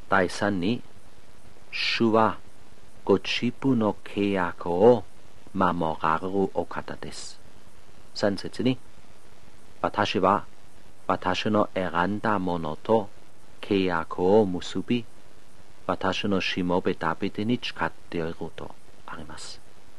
第三に、主はご自分の契約を守られるお方です。三節に、私は私の選んだものと契約を結び、私のしもべダビデに誓っているとあります。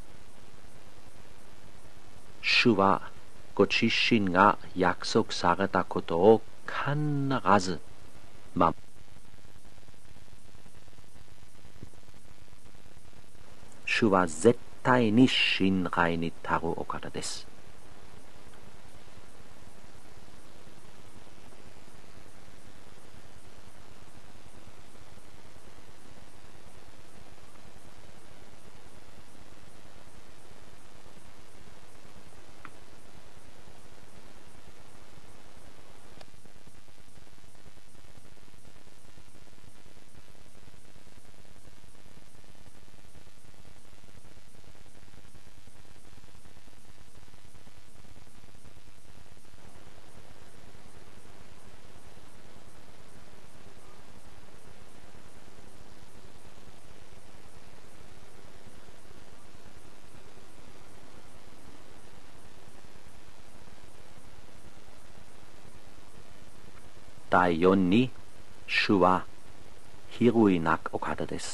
主はご自身が約束されたことを必ず守る。主は絶対に信頼に足るお方です。第四に、主は比類なくお方です。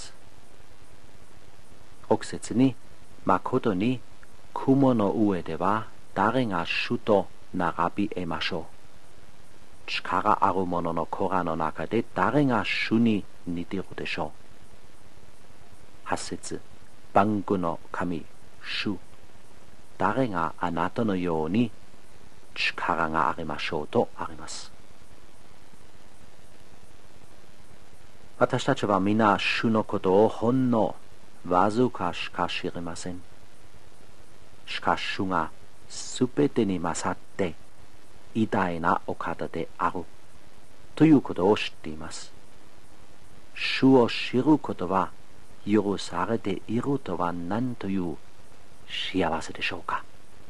六節に、誠に雲の上では誰が主と並び得ましょう。力ある者の子らの中で誰が主に似ているでしょう。八節、万軍の神、主、誰があなたのように力がありましょうとあります。私たちは皆主のことをほんのわずかしか知りません。しかし主がすべてに勝って偉大なお方であるということを知っています。主を知ることは許されているとは何という幸せでしょうか。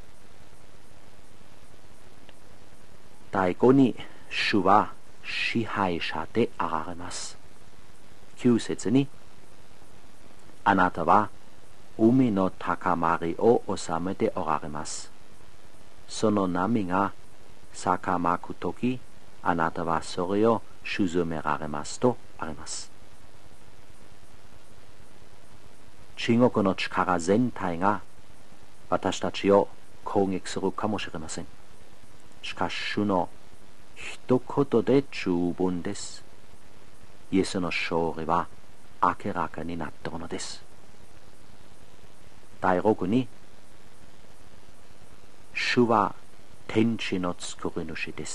第五に、主は支配者であられます。九節に、あなたは海の高まりを治めておられます。その波が逆まくとき、あなたはそれを沈められますとあります。中国の力全体が私たちを攻撃するかもしれません。しかし主の一言で十分です。イエスの勝利は明らかになったものです。第六に、主は天地の作り主です。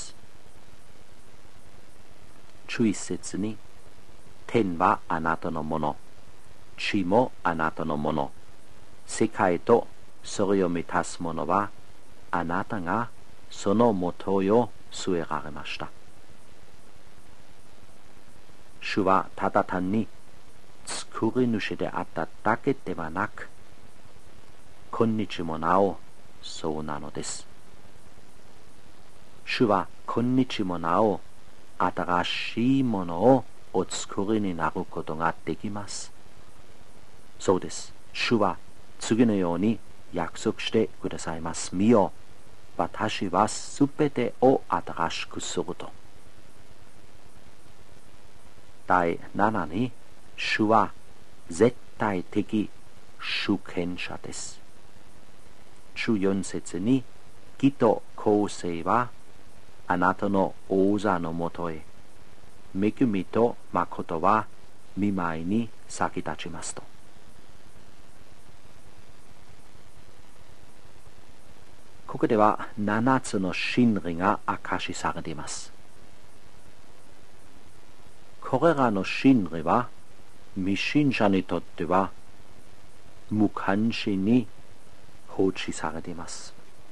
十一節に、天はあなたのもの、地もあなたのもの、世界とそれを満たすものはあなたがその元を据えられました。主はただ単に作り主であっただけではなく、今日もなおそうなのです。主は今日もなお新しいものをお作りになることができます。そうです。主は次のように約束してくださいます。見よ、私はすべてを新しくすると。第7に、主は絶対的主権者です。14節に、義と公正はあなたの王座のもとへ、恵みと誠は御前に先立ちますと。ここでは7つの真理が明かしされています。これらの真理は未信者にとっては無関心に放置されています。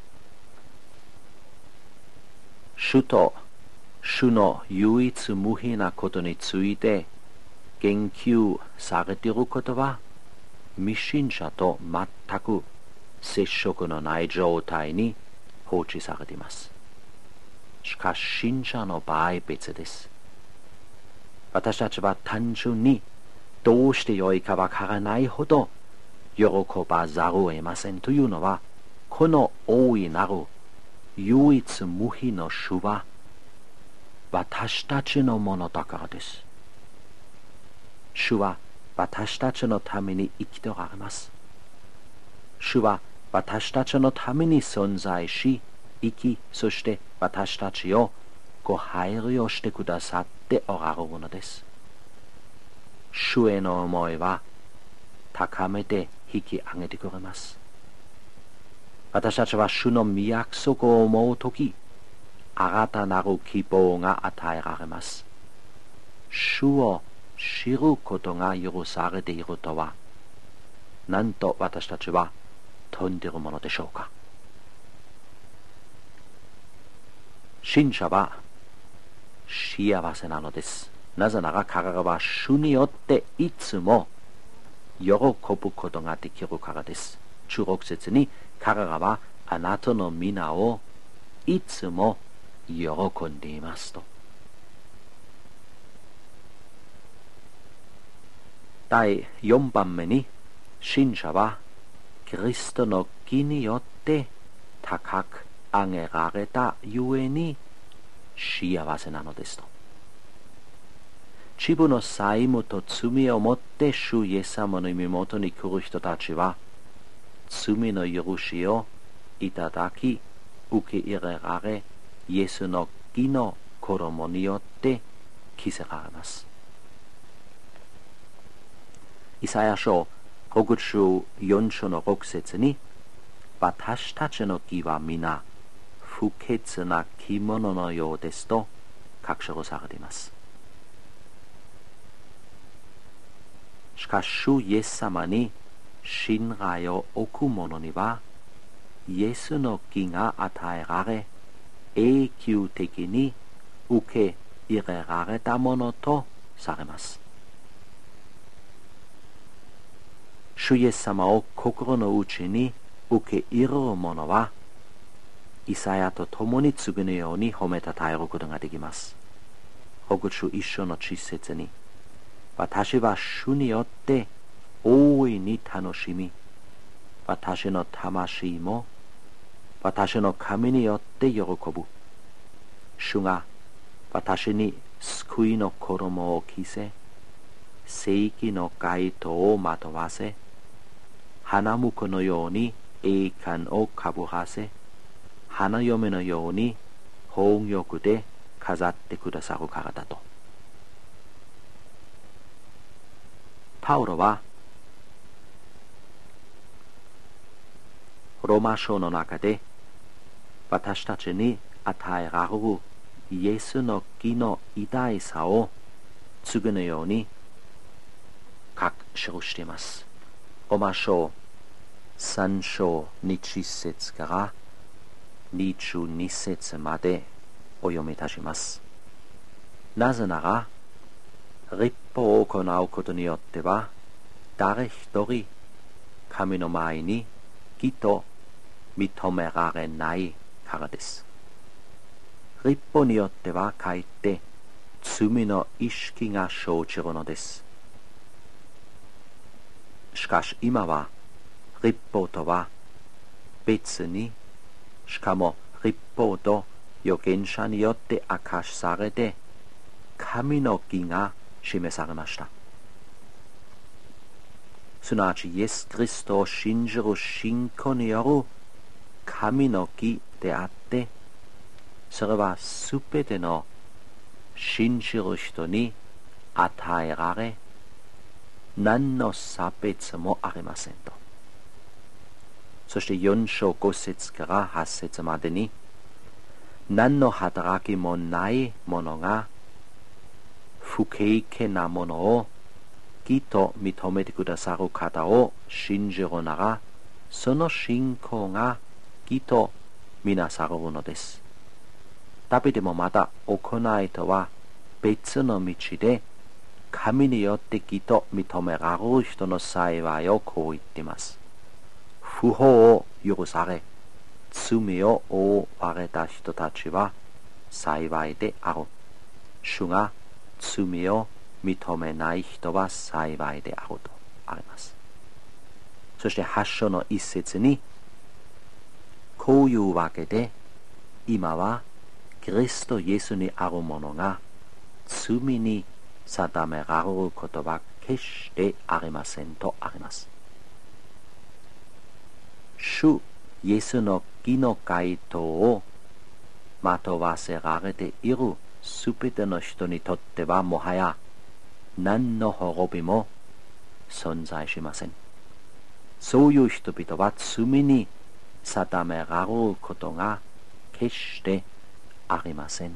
主と主の唯一無二なことについて言及されていることは未信者と全く接触のない状態に放置されています。しかし信者の場合別です。 私たちは単純にどうしてよいかわからないほど喜ばざるを得ませんというのは、この大いなる唯一無二の主は私たちのものだからです。主は私たちのために生きておられます。主は私たちのために存在し、生き、そして私たちをご配慮してくださっておられるのです。主への思いは高めて引き上げてくれます。私たちは主の御約束を思うとき、新たなる希望が与えられます。主を知ることが許されているとは、なんと私たちは飛んでいるものでしょうか。信者は幸せなのです。なぜなら彼らは主によっていつも喜ぶことができるからです。16節に彼らはあなたの皆をいつも喜んでいますと。第4番目に、信者はキリストの義によって高く上げられたゆえに幸せなのですと。自分の債務と罪をもって主イエス様の身元に来る人たちは、罪の許しをいただき、受け入れられ、イエスの義の衣によって着せられます。イサヤ書64章の6節に、私たちの義は皆不潔な着物のようですと確証されています。しかし主イエス様に信頼を置く者には、イエスの義が与えられ、永久的に受け入れられたものとされます。主イエス様を心の内に受け入れる者は、イサヤと共に次のように褒めたたえることができます。6章1章の10節に、私は主によって大いに楽しみ、私の魂も私の神によって喜ぶ。主が私に救いの衣を着せ、正義の街灯をまとわせ、花婿のように栄冠をかぶらせ、花嫁のように宝玉で飾ってくださるからだと。パウロはローマ書の中で、私たちに与えられるイエスの義の偉大さを次のように書き記しています。ローマ書3章20節から22節までお読みいたします。なぜなら、律法を行うことによっては、誰一人神の前に義と認められないからです。律法によってはかえって罪の意識が生じるのです。しかし今は律法とは別に、しかも律法と預言者によって明かしされて、神の義が示されました。すなわちイエス・キリストを信じる信仰による神の義であって、それはすべての信じる人に与えられ、何の差別もありませんと。そして4章5節から8節までに、何の働きもない者が不敬虔なものを義と認めてくださる方を信じるなら、その信仰が義とみなされるのです。ダビデもまた行いとは別の道で、神によって義と認められる人の幸いをこう言っています。不法を許され、罪を負われた人たちは幸いである。主が罪を認めない人は幸いであるとあります。そして8章の一節に、こういうわけで今はキリストイエスにあるものが罪に定められることは決してありませんとあります。主イエスの義の回答をまとわせられているすべての人にとってはもはや何の滅びも存在しません。そういう人々は罪に定められることが決してありません。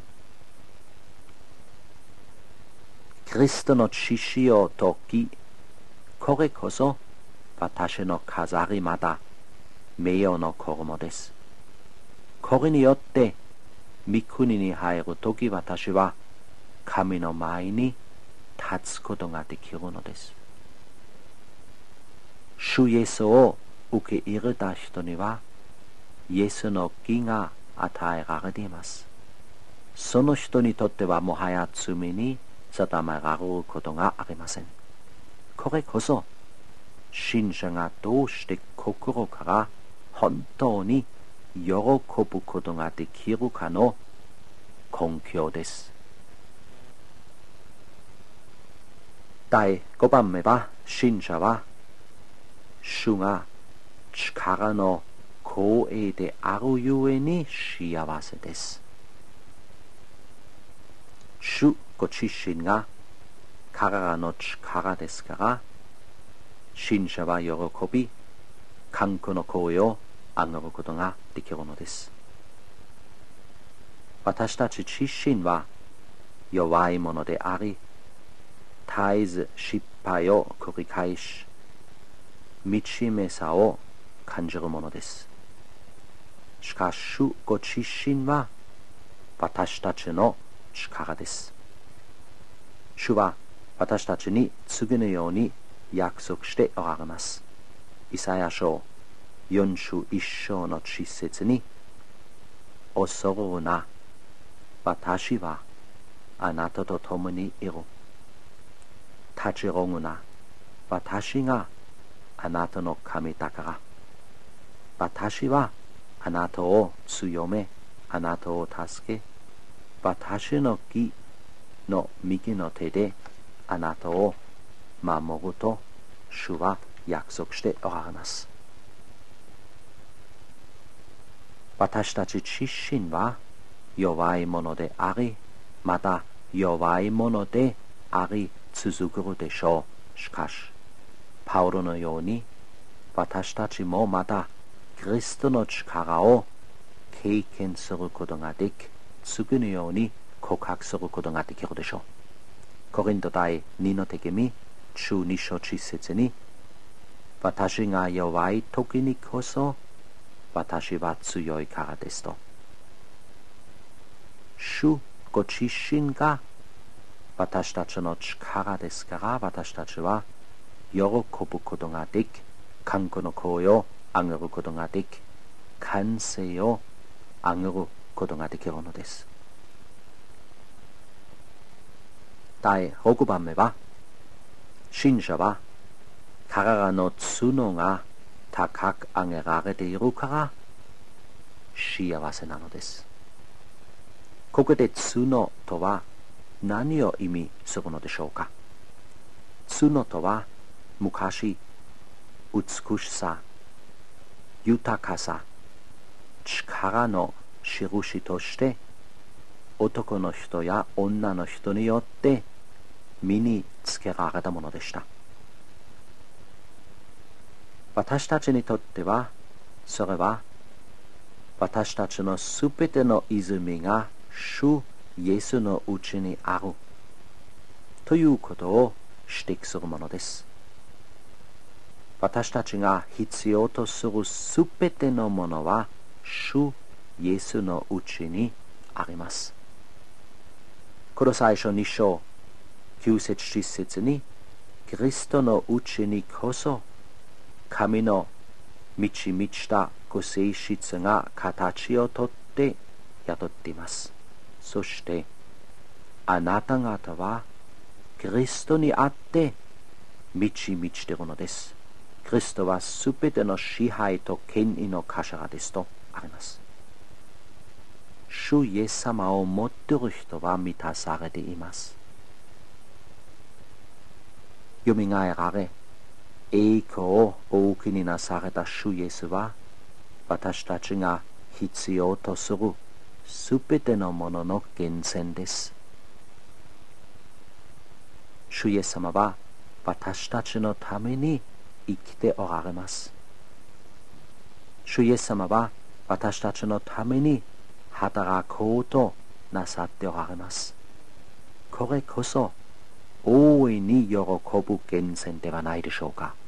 キリストの血潮を解き、これこそ私の飾りまた名誉の衣です。これによって御国に入るとき私は神の前に立つことができるのです。主イエスを受け入れた人にはイエスの義が与えられています。その人にとってはもはや罪に定められることがありません。これこそ信者がどうして心から本当に喜ぶことができるかの根拠です。第5番目は、信者は主が力の光栄であるゆえに幸せです。主ご自身が彼らの力ですから、信者は喜び、歓喜の声を上げることができるのです。私たち自身は弱いものであり、絶えず失敗を繰り返し、惨めさを感じるものです。しかし主ご自身は私たちの力です。主は私たちに次のように約束しておられます。イサヤ書4章1章の10節に、恐るな、私はあなたと共にいる。立ち上ぐな、私があなたの神だから。私はあなたを強め、あなたを助け、私の義の右の手であなたを守ると主は約束しておられます。私たち自身は弱いものであり、また弱いものであり続くでしょう。しかしパウロのように私たちもまたキリストの力を経験することができ、次のように告白することができるでしょう。コリント第2の手紙12章10節に、私が弱い時にこそ私は強いからですと。主ご自身が私たちの力ですから、私たちは喜ぶことができ、歓喜の声を上げることができ、歓声を上げることができるのです。第6番目は、信者は彼らの角が高く上げられているから幸せなのです。ここで角とは何を意味するのでしょうか。角とは昔、美しさ、豊かさ、力の印として男の人や女の人によって身につけられたものでした。私たちにとってはそれは私たちのすべての泉が主イエスのうちにあるということを指摘するものです。私たちが必要とするすべてのものは主イエスのうちにあります。この最初2章9節10節に、キリストのうちにこそ神の満ち満ちたご性質が形をとって宿っています。そしてあなた方はキリストにあって満ち満ちているのです。キリストはすべての支配と権威の頭ですとあります。主イエス様を持っている人は満たされています。よみがえられ、栄光をお受けになされた主イエスは、私たちが必要とするすべてのものの源泉です。主イエス様は私たちのために生きておられます。主イエス様は私たちのために働こうとなさっておられます。これこそ大いに喜ぶ源泉ではないでしょうか。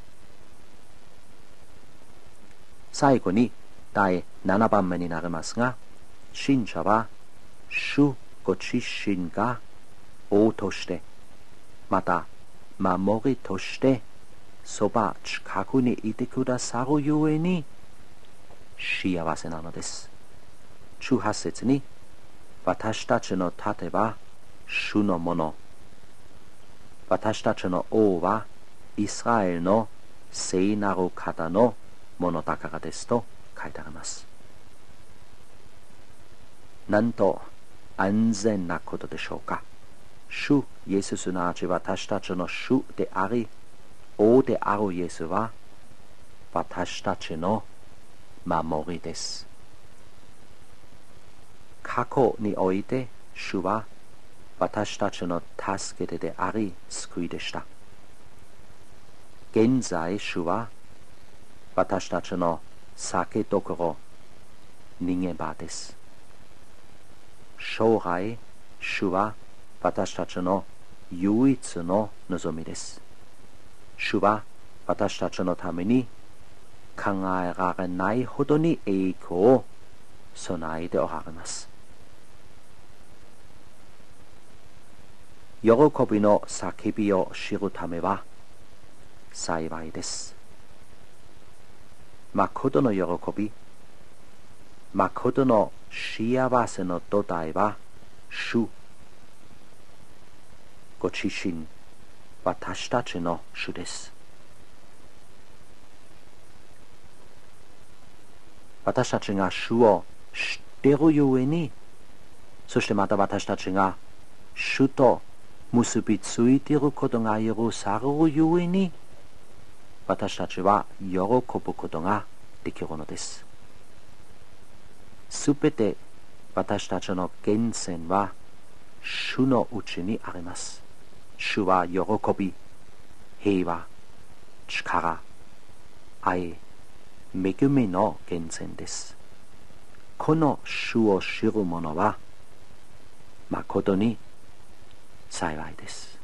最後に第7番目になりますが、信者は主ご自身が王としてまた守りとしてそば近くにいてくださるゆえに幸せなのです。18節に、私たちの盾は主のもの、私たちの王はイスラエルの聖なる方のものだからですと書いてあります。なんと安全なことでしょうか。主イエスすなわち私たちの主であり王であるイエスは私たちの守りです。過去において主は私たちの助け手であり救いでした。現在主は私たちの酒どころ逃げ場です。将来主は私たちの唯一の望みです。主は私たちのために考えられないほどに栄光を備えておられます。喜びの叫びを知るためは幸いです。誠の喜び、誠の幸せの土台は主ご自身、私たちの主です。私たちが主を知っているゆえに、そしてまた私たちが主と結びついていることが許されるゆえに、私たちは喜ぶことができるのです。すべて私たちの源泉は主のうちにあります。主は喜び、平和、力、愛、恵みの源泉です。この主を知る者は誠に幸いです。